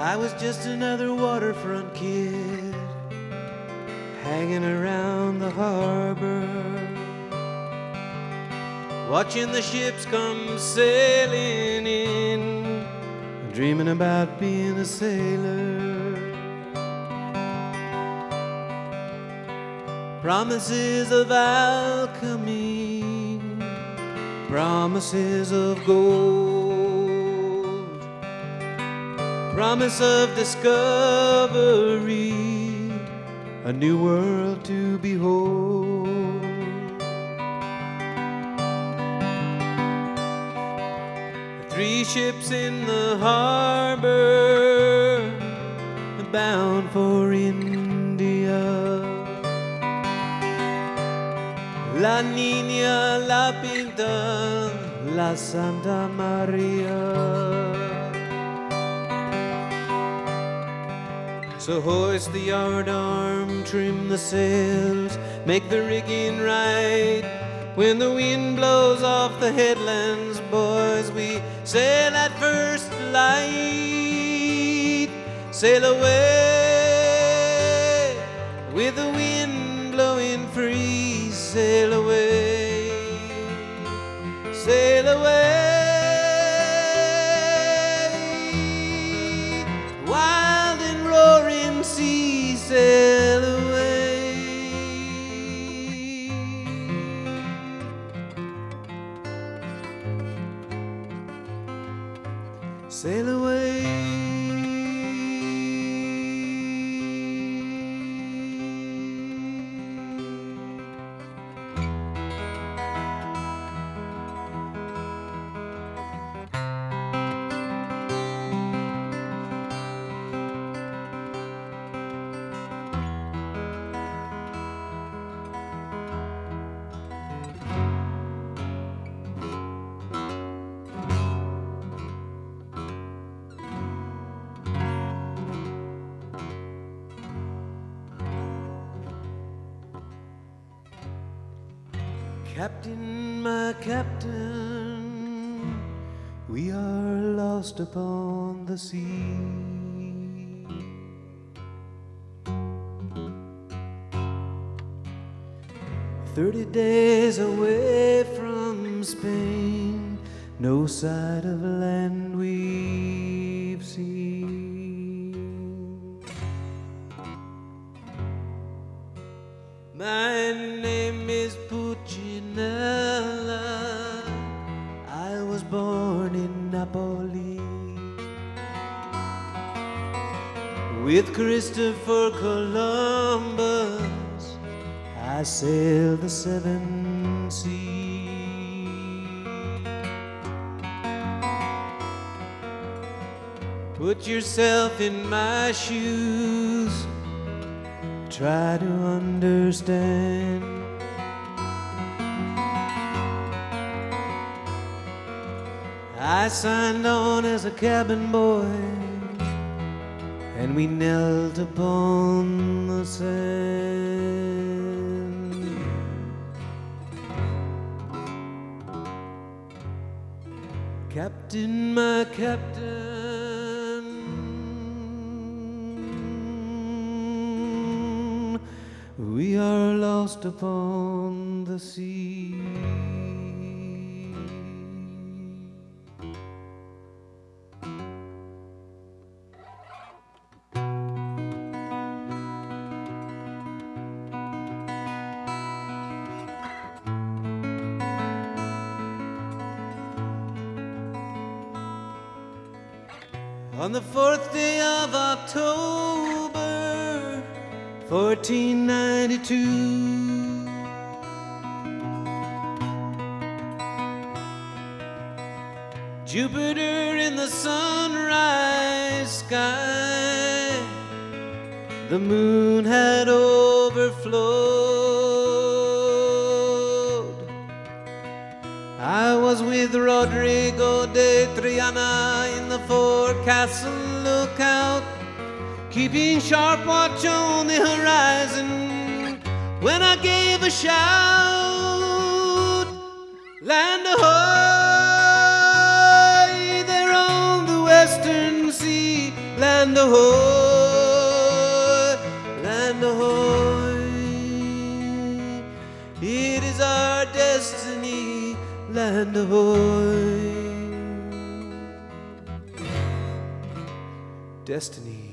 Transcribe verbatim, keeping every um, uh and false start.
I was just another waterfront kid hanging around the harbor, watching the ships come sailing in, dreaming about being a sailor. Promises of alchemy, promises of gold, promise of discovery, a new world to behold. Three ships in the harbor, bound for India. La Niña, La Pinta, La Santa Maria. So hoist the yardarm, trim the sails, make the rigging right. When the wind blows off the headlands, boys, we sail at first light. Sail away with the wind blowing free. Sail away, sail away, wild and roaring sea, sail away. Sail away. Captain, my captain, we are lost upon the sea. Thirty days away from Spain, no sight of land we've seen. My name is Puccinella, I was born in Napoli. With Christopher Columbus, I sailed the seven seas. Put yourself in my shoes, try to understand. I signed on as a cabin boy, and we knelt upon the sand. Captain, my captain, we are lost upon the sea. On the fourth day of October, fourteen ninety-two, Jupiter in the sunrise sky, the moon had overflowed. I was with Rodrigo de Triana in the forecastle lookout, keeping sharp watch on the horizon, when I gave a shout, land ahoy, there on the western sea, land land ahoy. Destiny.